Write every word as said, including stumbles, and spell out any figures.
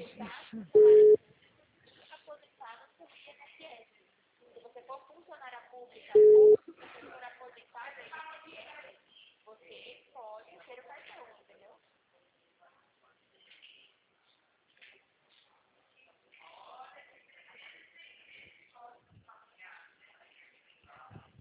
aposentados por I N S S. Se você for funcionária pública ou